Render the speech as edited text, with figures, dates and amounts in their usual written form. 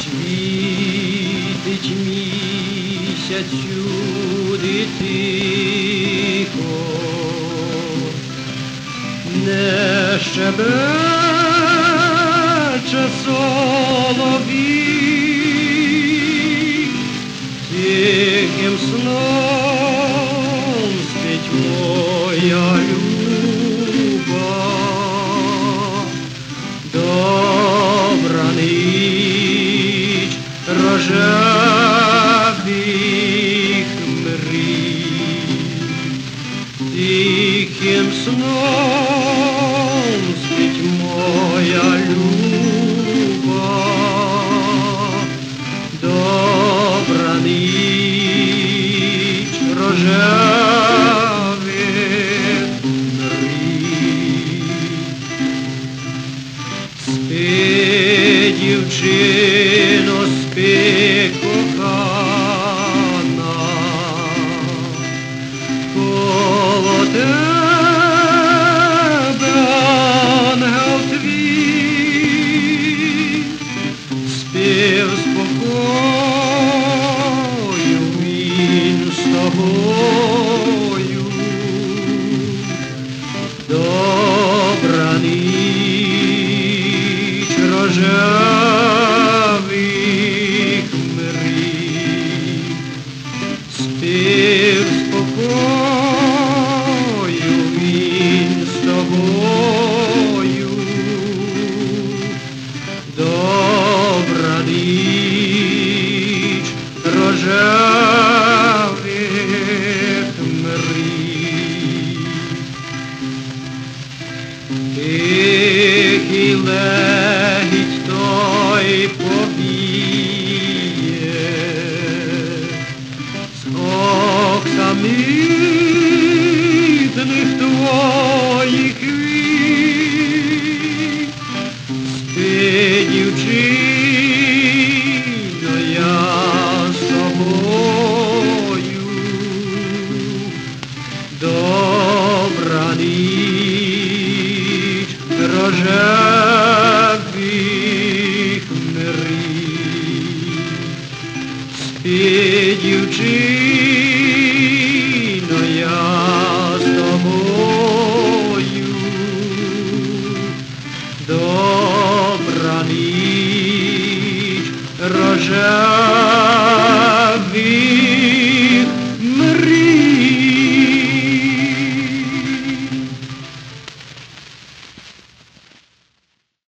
Світить місяць сюди тихо, не щебече соловій, тихим сном спить моя люба. Добра ніч рожевих мрій, тихим сном спить моя люба. Добра ніч рожевих мрій. Спи, дівчино, спи, кохана, коло тебе ангел твій. Спи в спокою, він з тобою. Добра ніч рожевих мрій. Спи в спокою, він з тобою. Добра ніч рожевих мрій. Тихий легіть той повіє, з оксамитних твоїх вій. Спи, дівчино, я з тобою. Добра ніч рожевих мрій. Спи, дівчино, я з тобою. Добра ніч рожевих